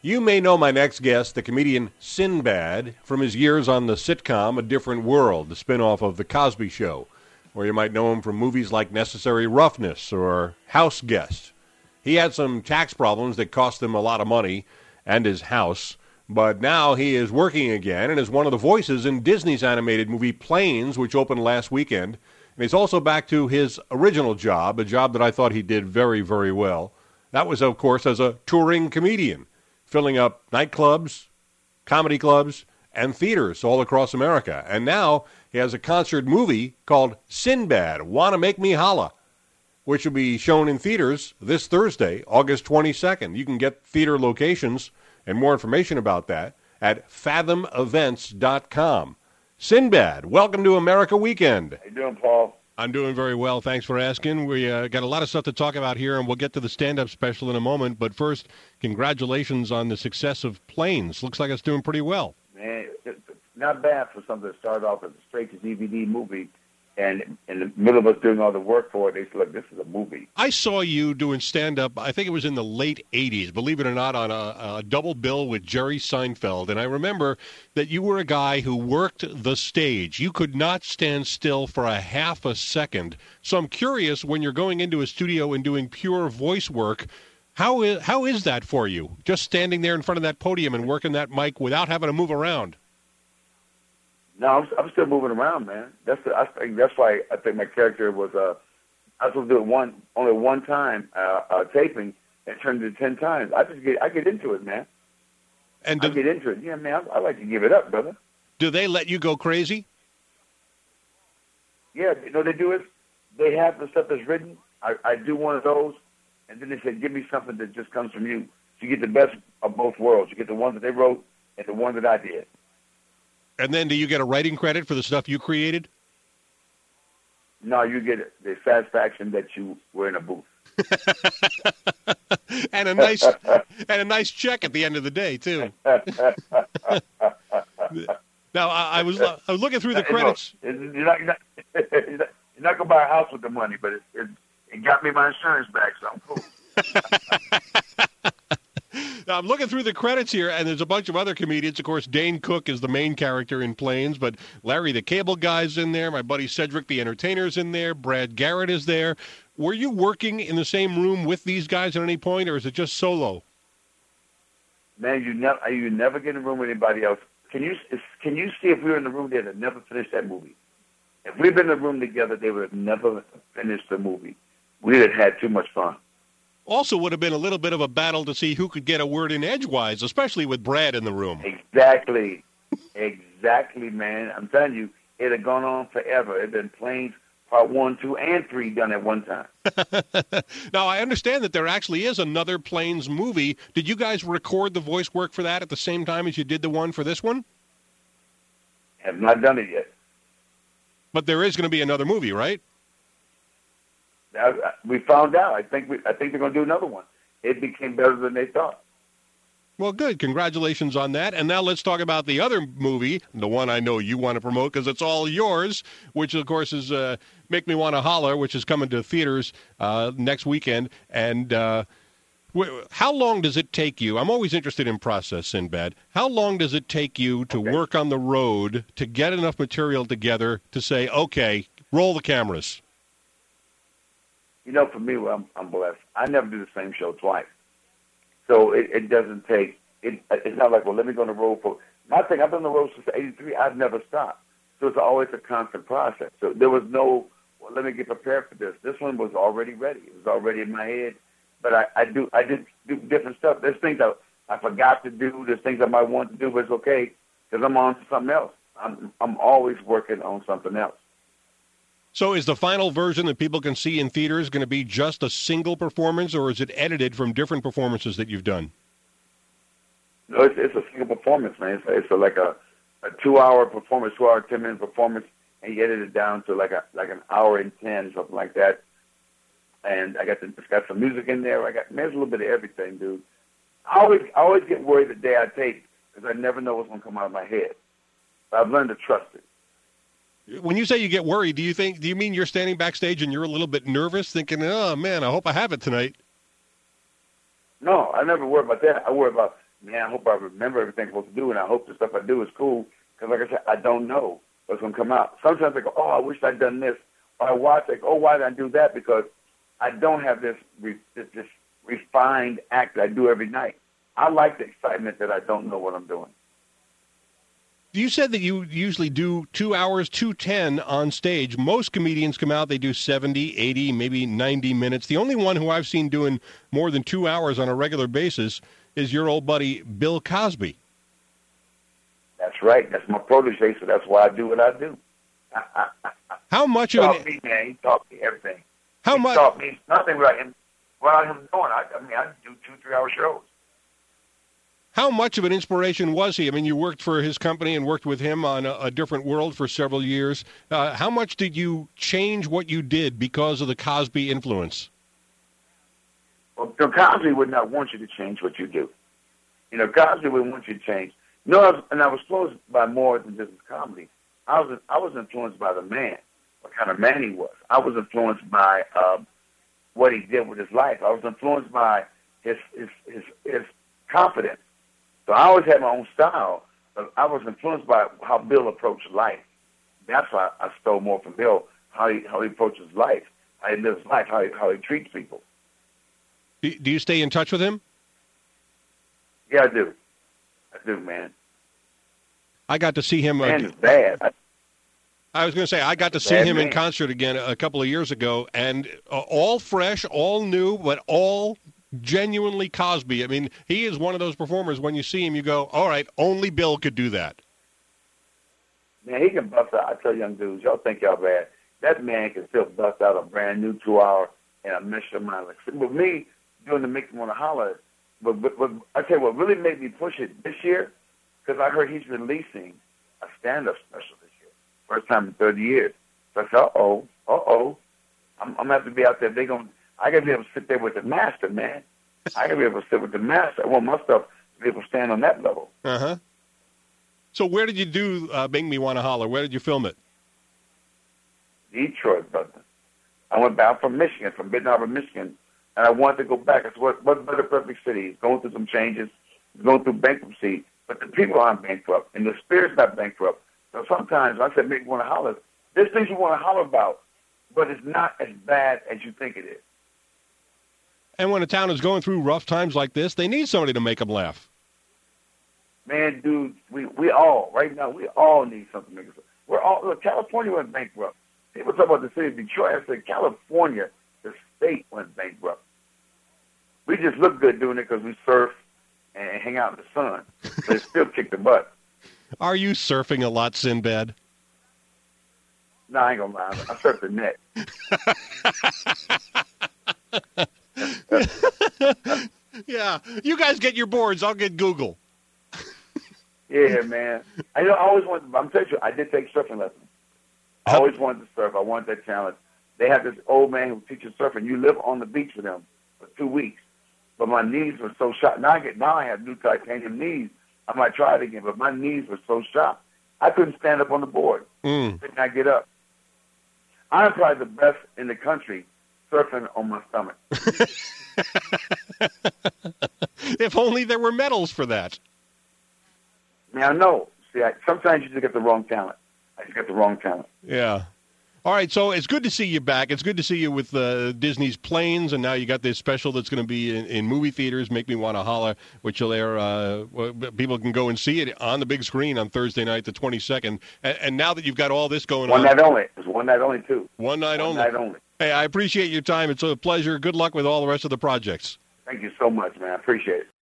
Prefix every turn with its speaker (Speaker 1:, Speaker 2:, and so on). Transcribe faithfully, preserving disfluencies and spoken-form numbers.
Speaker 1: You may know my next guest, the comedian Sinbad, from his years on the sitcom A Different World, the spinoff of The Cosby Show, or you might know him from movies like Necessary Roughness or House Guest. He had some tax problems that cost him a lot of money and his house, but now he is working again and is one of the voices in Disney's animated movie Planes, which opened last weekend. And he's also back to his original job, a job that I thought he did very, very well. That was, of course, as a touring comedian, filling up nightclubs, comedy clubs, and theaters all across America. And now he has a concert movie called Sinbad, Wanna Make Me Holla, which will be shown in theaters this Thursday, August twenty-second. You can get theater locations and more information about that at fathom events dot com. Sinbad, welcome to America Weekend.
Speaker 2: How you doing, Paul?
Speaker 1: I'm doing very well. Thanks for asking. We uh, got a lot of stuff to talk about here, and we'll get to the stand-up special in a moment. But first, congratulations on the success of Planes. Looks like it's doing pretty well.
Speaker 2: Man, it's not bad for something that started off as a straight-to-D V D movie, and in the middle of us doing all the work for it, they said, look, this is a movie.
Speaker 1: I saw you doing stand-up, I think it was in the late eighties, believe it or not, on a, a double bill with Jerry Seinfeld. And I remember that you were a guy who worked the stage. You could not stand still for a half a second. So I'm curious, when you're going into a studio and doing pure voice work, how is, how is that for you, just standing there in front of that podium and working that mic without having to move around?
Speaker 2: No, I'm, I'm still moving around, man. That's the, I think that's why I think my character was. Uh, I was supposed to do it one only one time uh, uh, taping, and turned it ten times. I just get I get into it, man.
Speaker 1: And do,
Speaker 2: I get into it. Yeah, man. I, I like to give it up, brother.
Speaker 1: Do they let you go crazy?
Speaker 2: Yeah, you know what they do is they have the stuff that's written. I, I do one of those, and then they say, give me something that just comes from you. So you get the best of both worlds. You get the one that they wrote and the one that I did.
Speaker 1: And then do you get a writing credit for the stuff you created?
Speaker 2: No, you get the satisfaction that you were in a booth.
Speaker 1: and a nice and a nice check at the end of the day, too. Now, I, I was I was looking through the credits.
Speaker 2: You're not, you're not, you're not going to buy a house with the money, but it, it, it got me my insurance back, so I'm cool.
Speaker 1: Now, I'm looking through the credits here, and there's a bunch of other comedians. Of course, Dane Cook is the main character in Planes, but Larry the Cable Guy's in there. My buddy Cedric the Entertainer's in there. Brad Garrett is there. Were you working in the same room with these guys at any point, or is it just solo?
Speaker 2: Man, you never you never get in a room with anybody else. Can you can you see if we were in the room, they'd have never finished that movie. If we'd been in the room together, they would have never finished the movie. We'd have had too much fun.
Speaker 1: Also would have been a little bit of a battle to see who could get a word in edgewise, especially with Brad in the room.
Speaker 2: Exactly. Exactly, man. I'm telling you, it had gone on forever. It had been Planes part one, two, and three done at one time.
Speaker 1: Now, I understand that there actually is another Planes movie. Did you guys record the voice work for that at the same time as you did the one for this one?
Speaker 2: Have not done it yet.
Speaker 1: But there is going to be another movie, right?
Speaker 2: We found out. I think we, I think they're going to do another one. It became better than they thought.
Speaker 1: Well, good. Congratulations on that. And now let's talk about the other movie, the one I know you want to promote because it's all yours, which, of course, is uh, Make Me Want to Holler, which is coming to theaters uh, next weekend. And uh, wh- how long does it take you? I'm always interested in process, Sinbad. How long does it take you to
Speaker 2: okay.
Speaker 1: work on the road to get enough material together to say, okay, roll the cameras?
Speaker 2: You know, for me, well, I'm, I'm blessed. I never do the same show twice. So it, it doesn't take, it, it's not like, well, let me go on the road for, my thing, I've been on the road since eighty-three, I've never stopped. So it's always a constant process. So there was no, well, let me get prepared for this. This one was already ready. It was already in my head. But I, I do, I did do different stuff. There's things I, I forgot to do. There's things I might want to do, but it's okay because I'm on to something else. I'm, I'm always working on something else.
Speaker 1: So is the final version that people can see in theaters going to be just a single performance, or is it edited from different performances that you've done?
Speaker 2: No, it's, it's a single performance, man. It's, it's a, like a, a two-hour performance, two-hour, ten-minute performance, and you edit it down to like a like an hour and ten, something like that. And I got the, it's got some music in there. I got man, there's a little bit of everything, dude. I always I always get worried the day I tape because I never know what's going to come out of my head. But I've learned to trust it.
Speaker 1: When you say you get worried, do you think do you mean you're standing backstage and you're a little bit nervous, thinking, "Oh man, I hope I have it tonight"?
Speaker 2: No, I never worry about that. I worry about man, I hope I remember everything I'm supposed to do, and I hope the stuff I do is cool. Because, like I said, I don't know what's going to come out. Sometimes I go, oh, I wish I'd done this. Or I watch, like, oh, why did I do that? Because I don't have this re- this, this refined act that I do every night. I like the excitement that I don't know what I'm doing.
Speaker 1: You said that you usually do two hours, two ten on stage. Most comedians come out, they do seventy, eighty, maybe ninety minutes. The only one who I've seen doing more than two hours on a regular basis is your old buddy, Bill Cosby.
Speaker 2: That's right. That's my protege, so that's why I do what I do.
Speaker 1: How much
Speaker 2: he
Speaker 1: of
Speaker 2: taught
Speaker 1: an...
Speaker 2: me, man. He taught me everything.
Speaker 1: How
Speaker 2: he
Speaker 1: much...
Speaker 2: taught me nothing without him, without him doing. I, I mean, I do two, three-hour shows.
Speaker 1: How much of an inspiration was he? I mean, you worked for his company and worked with him on a, a different world for several years. Uh, how much did you change what you did because of the Cosby influence?
Speaker 2: Well, Bill Cosby would not want you to change what you do. You know, Cosby would want you to change. No, I was, and I was influenced by more than just his comedy. I was I was influenced by the man, what kind of man he was. I was influenced by um, what he did with his life. I was influenced by his his his, his confidence. So I always had my own style, but I was influenced by how Bill approached life. That's why I stole more from Bill, how he how he approaches life, how he lives life, how he, how he treats people.
Speaker 1: Do do you stay in touch with him?
Speaker 2: Yeah, I do. I do, man.
Speaker 1: I got to see him. Uh,
Speaker 2: Man is bad. I,
Speaker 1: I was going to say, I got to see
Speaker 2: Bad
Speaker 1: him
Speaker 2: man.
Speaker 1: in concert again a couple of years ago, and uh, all fresh, all new, but all genuinely Cosby. I mean, he is one of those performers, when you see him, you go, all right, only Bill could do that.
Speaker 2: Man, he can bust out. I tell young dudes, y'all think y'all bad. That man can still bust out a brand new two-hour and a mission mind. Like, with me, doing the Make Me Wanna Holler, but, but, but I tell you what really made me push it this year, because I heard he's releasing a stand-up special this year. First time in thirty years. So I said, uh-oh, uh-oh. I'm, I'm going to have to be out there. They gonna, I got to be able to sit there with the master, man. I got to be able to sit with the master. I want my stuff to be able to stand on that level.
Speaker 1: Uh-huh. So where did you do uh, Make Me Wanna Holler? Where did you film it?
Speaker 2: Detroit, brother. I went back from Michigan, from Benton Harbor, Michigan, and I wanted to go back. It's what, what better perfect city? It's going through some changes. It's going through bankruptcy. But the people aren't bankrupt, and the spirit's not bankrupt. So sometimes I said, make me want to holler. There's things you want to holler about, but it's not as bad as you think it is.
Speaker 1: And when a town is going through rough times like this, they need somebody to make them laugh.
Speaker 2: Man, dude, we, we all, right now, we all need something to make us laugh. We're all, look, California went bankrupt. People talk about the city of Detroit. I said, California, the state went bankrupt. We just look good doing it because we surf and hang out in the sun. But it still kick the butt.
Speaker 1: Are you surfing a lot, Sinbad?
Speaker 2: No, I ain't gonna lie. I surf the net.
Speaker 1: Yeah, you guys get your boards. I'll get Google.
Speaker 2: Yeah, man. I know. I always wanted. I'm telling you, I did take surfing lessons. I always wanted to surf. I wanted that challenge. They have this old man who teaches surfing. You live on the beach with him for two weeks. But my knees were so shot. Now I get now I have new titanium knees. I might try it again, but my knees were so shot. I couldn't stand up on the board.
Speaker 1: Mm.
Speaker 2: Could not get up. I'm probably the best in the country surfing on my stomach.
Speaker 1: If only there were medals for that.
Speaker 2: Now I know. See, I, sometimes you just get the wrong talent. I just got the wrong talent.
Speaker 1: Yeah. All right, so it's good to see you back. It's good to see you with uh, Disney's Planes, and now you got this special that's going to be in, in movie theaters, Make Me Want to Holler, which will air. Uh, people can go and see it on the big screen on Thursday night, the twenty-second. And, and now that you've got all this going
Speaker 2: one
Speaker 1: on.
Speaker 2: One night only. It's one night only, too.
Speaker 1: One night
Speaker 2: one
Speaker 1: only.
Speaker 2: One night only.
Speaker 1: Hey, I appreciate your time. It's a pleasure. Good luck with all the rest of the projects.
Speaker 2: Thank you so much, man. I appreciate it.